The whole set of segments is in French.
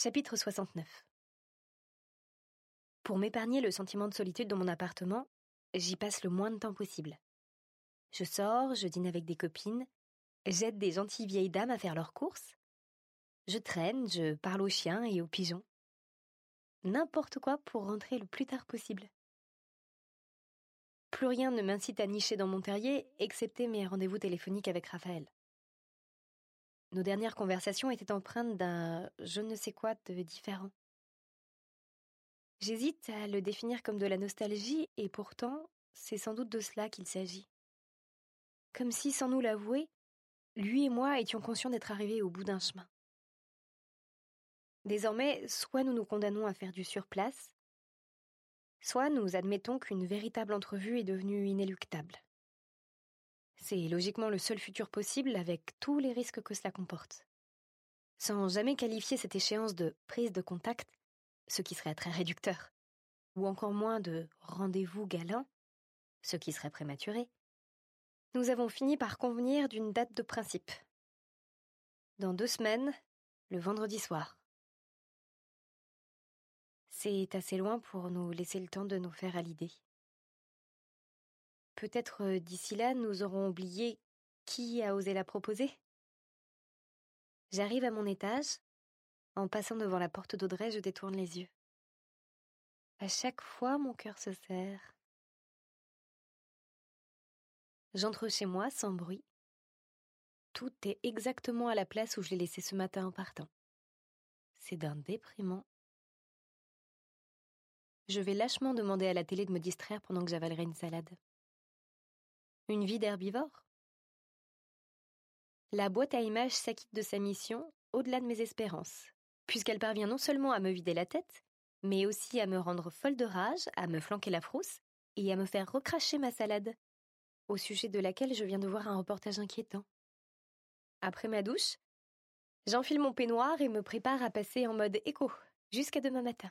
Chapitre 69. Pour m'épargner le sentiment de solitude dans mon appartement, j'y passe le moins de temps possible. Je sors, je dîne avec des copines, j'aide des gentilles vieilles dames à faire leurs courses, je traîne, je parle aux chiens et aux pigeons. N'importe quoi pour rentrer le plus tard possible. Plus rien ne m'incite à nicher dans mon terrier, excepté mes rendez-vous téléphoniques avec Raphaël. Nos dernières conversations étaient empreintes d'un je ne sais quoi de différent. J'hésite à le définir comme de la nostalgie, et pourtant, c'est sans doute de cela qu'il s'agit. Comme si, sans nous l'avouer, lui et moi étions conscients d'être arrivés au bout d'un chemin. Désormais, soit nous nous condamnons à faire du surplace, soit nous admettons qu'une véritable entrevue est devenue inéluctable. C'est logiquement le seul futur possible avec tous les risques que cela comporte. Sans jamais qualifier cette échéance de prise de contact, ce qui serait très réducteur, ou encore moins de rendez-vous galant, ce qui serait prématuré, nous avons fini par convenir d'une date de principe. Dans 2 semaines, le vendredi soir. C'est assez loin pour nous laisser le temps de nous faire à l'idée. Peut-être d'ici là, nous aurons oublié qui a osé la proposer. J'arrive à mon étage. En passant devant la porte d'Audrey, je détourne les yeux. À chaque fois, mon cœur se serre. J'entre chez moi sans bruit. Tout est exactement à la place où je l'ai laissé ce matin en partant. C'est d'un déprimant. Je vais lâchement demander à la télé de me distraire pendant que j'avalerai une salade. Une vie d'herbivore ? La boîte à images s'acquitte de sa mission au-delà de mes espérances, puisqu'elle parvient non seulement à me vider la tête, mais aussi à me rendre folle de rage, à me flanquer la frousse et à me faire recracher ma salade, au sujet de laquelle je viens de voir un reportage inquiétant. Après ma douche, j'enfile mon peignoir et me prépare à passer en mode éco, jusqu'à demain matin.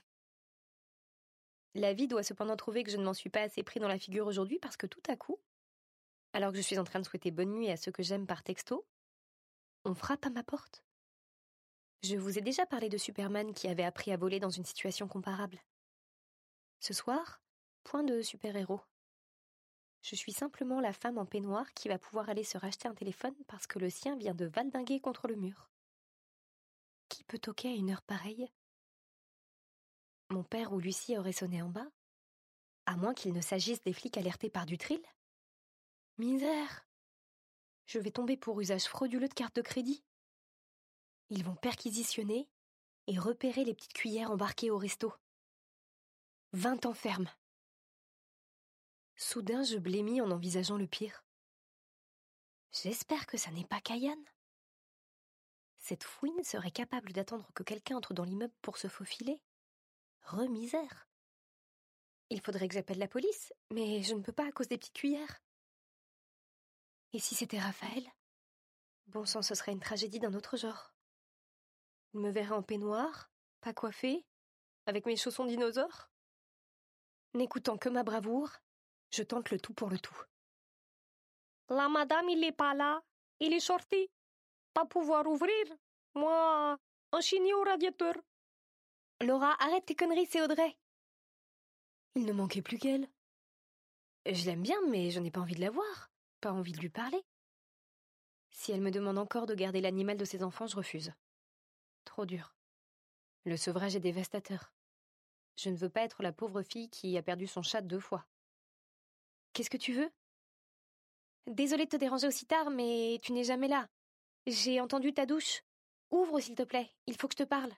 La vie doit cependant trouver que je ne m'en suis pas assez pris dans la figure aujourd'hui parce que tout à coup, alors que je suis en train de souhaiter bonne nuit à ceux que j'aime par texto, on frappe à ma porte. Je vous ai déjà parlé de Superman qui avait appris à voler dans une situation comparable. Ce soir, point de super-héros. Je suis simplement la femme en peignoir qui va pouvoir aller se racheter un téléphone parce que le sien vient de valdinguer contre le mur. Qui peut toquer à une heure pareille ? Mon père ou Lucie auraient sonné en bas ? À moins qu'il ne s'agisse des flics alertés par Dutril ? Misère ! Je vais tomber pour usage frauduleux de carte de crédit. Ils vont perquisitionner et repérer les petites cuillères embarquées au resto. 20 ans ferme. Soudain, je blêmis en envisageant le pire. J'espère que ça n'est pas Kayane. Cette fouine serait capable d'attendre que quelqu'un entre dans l'immeuble pour se faufiler. Remisère. Il faudrait que j'appelle la police, mais je ne peux pas à cause des petites cuillères. Et si c'était Raphaël ? Bon sang, ce serait une tragédie d'un autre genre. Il me verrait en peignoir, pas coiffée, avec mes chaussons dinosaures. N'écoutant que ma bravoure, je tente le tout pour le tout. La madame, il est pas là. Il est sorti. Pas pouvoir ouvrir. Moi, un chignon au radiateur. Laura, arrête tes conneries, c'est Audrey. Il ne manquait plus qu'elle. Je l'aime bien, mais je n'ai pas envie de la voir. Pas envie de lui parler. Si elle me demande encore de garder l'animal de ses enfants, je refuse. Trop dur. Le sevrage est dévastateur. Je ne veux pas être la pauvre fille qui a perdu son chat 2 fois. Qu'est-ce que tu veux ? Désolée de te déranger aussi tard, mais tu n'es jamais là. J'ai entendu ta douche. Ouvre, s'il te plaît, il faut que je te parle.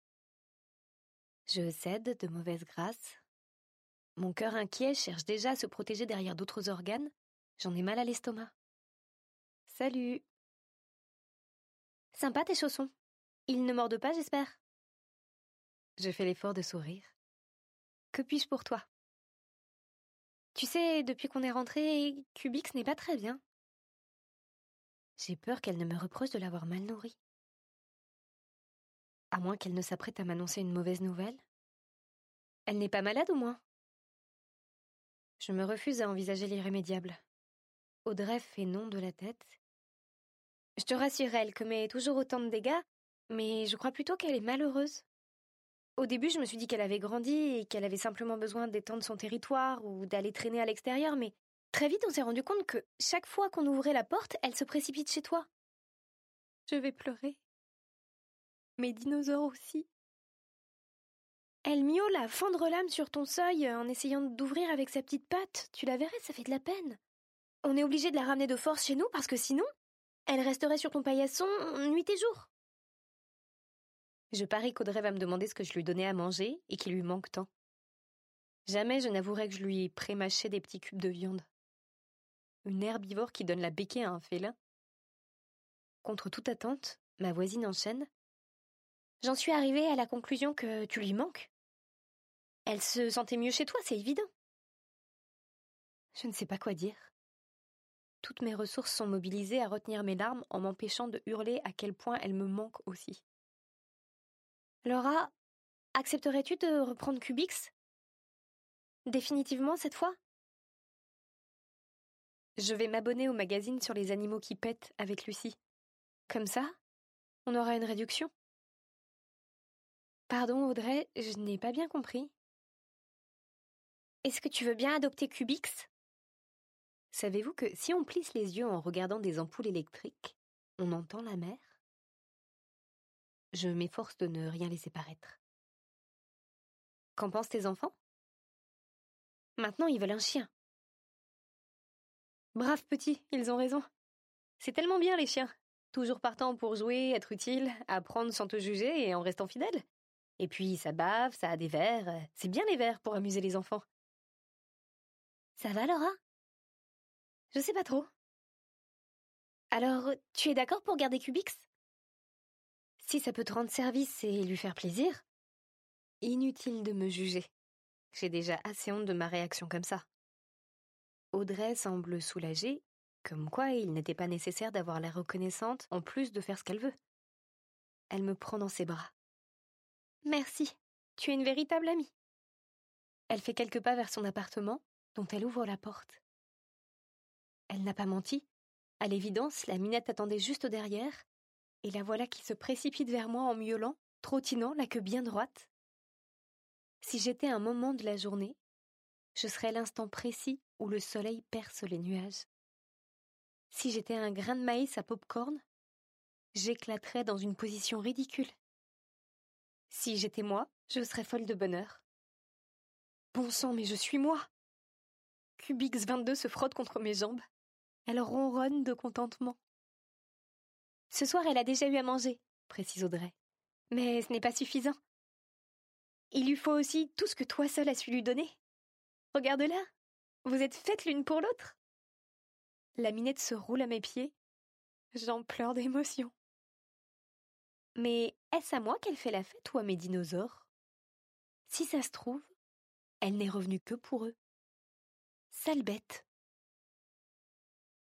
Je cède de mauvaise grâce. Mon cœur inquiet cherche déjà à se protéger derrière d'autres organes. J'en ai mal à l'estomac. Salut. Sympa tes chaussons. Ils ne mordent pas, j'espère. Je fais l'effort de sourire. Que puis-je pour toi ? Tu sais, depuis qu'on est rentré, Cubix n'est pas très bien. J'ai peur qu'elle ne me reproche de l'avoir mal nourrie. À moins qu'elle ne s'apprête à m'annoncer une mauvaise nouvelle. Elle n'est pas malade au moins ? Je me refuse à envisager l'irrémédiable. Audrey fait non de la tête. Je te rassure, elle commet toujours autant de dégâts, mais je crois plutôt qu'elle est malheureuse. Au début, je me suis dit qu'elle avait grandi et qu'elle avait simplement besoin d'étendre son territoire ou d'aller traîner à l'extérieur, mais très vite on s'est rendu compte que chaque fois qu'on ouvrait la porte, elle se précipite chez toi. Je vais pleurer. Mes dinosaures aussi. Elle miaule à fendre l'âme sur ton seuil en essayant d'ouvrir avec sa petite patte. Tu la verrais, ça fait de la peine. On est obligé de la ramener de force chez nous parce que sinon, elle resterait sur ton paillasson nuit et jour. Je parie qu'Audrey va me demander ce que je lui donnais à manger et qui lui manque tant. Jamais je n'avouerai que je lui ai pré-mâché des petits cubes de viande. Une herbivore qui donne la béquille à un félin. Contre toute attente, ma voisine enchaîne. J'en suis arrivée à la conclusion que tu lui manques. Elle se sentait mieux chez toi, c'est évident. Je ne sais pas quoi dire. Toutes mes ressources sont mobilisées à retenir mes larmes en m'empêchant de hurler à quel point elle me manque aussi. Laura, accepterais-tu de reprendre Cubix? Définitivement cette fois? Je vais m'abonner au magazine sur les animaux qui pètent avec Lucie. Comme ça, on aura une réduction. Pardon Audrey, je n'ai pas bien compris. Est-ce que tu veux bien adopter Cubix? Savez-vous que si on plisse les yeux en regardant des ampoules électriques, on entend la mer? Je m'efforce de ne rien laisser paraître. Qu'en pensent tes enfants? Maintenant, ils veulent un chien. Braves petits, ils ont raison. C'est tellement bien les chiens. Toujours partants pour jouer, être utiles, apprendre sans te juger et en restant fidèles. Et puis ça bave, ça a des vers. C'est bien les vers pour amuser les enfants. Ça va Laura? Je sais pas trop. Alors, tu es d'accord pour garder Cubix? Si ça peut te rendre service et lui faire plaisir, inutile de me juger. J'ai déjà assez honte de ma réaction comme ça. Audrey semble soulagée, comme quoi il n'était pas nécessaire d'avoir l'air reconnaissante en plus de faire ce qu'elle veut. Elle me prend dans ses bras. Merci, tu es une véritable amie. Elle fait quelques pas vers son appartement, dont elle ouvre la porte. Elle n'a pas menti. À l'évidence, la minette attendait juste derrière, et la voilà qui se précipite vers moi en miaulant, trottinant la queue bien droite. Si j'étais un moment de la journée, je serais l'instant précis où le soleil perce les nuages. Si j'étais un grain de maïs à pop-corn, j'éclaterais dans une position ridicule. Si j'étais moi, je serais folle de bonheur. Bon sang, mais je suis moi! Cubix 22 se frotte contre mes jambes. Elle ronronne de contentement. Ce soir, elle a déjà eu à manger, précise Audrey. Mais ce n'est pas suffisant. Il lui faut aussi tout ce que toi seule as su lui donner. Regarde-la, vous êtes faites l'une pour l'autre. La minette se roule à mes pieds. J'en pleure d'émotion. Mais est-ce à moi qu'elle fait la fête ou à mes dinosaures? Si ça se trouve, elle n'est revenue que pour eux. Sale bête.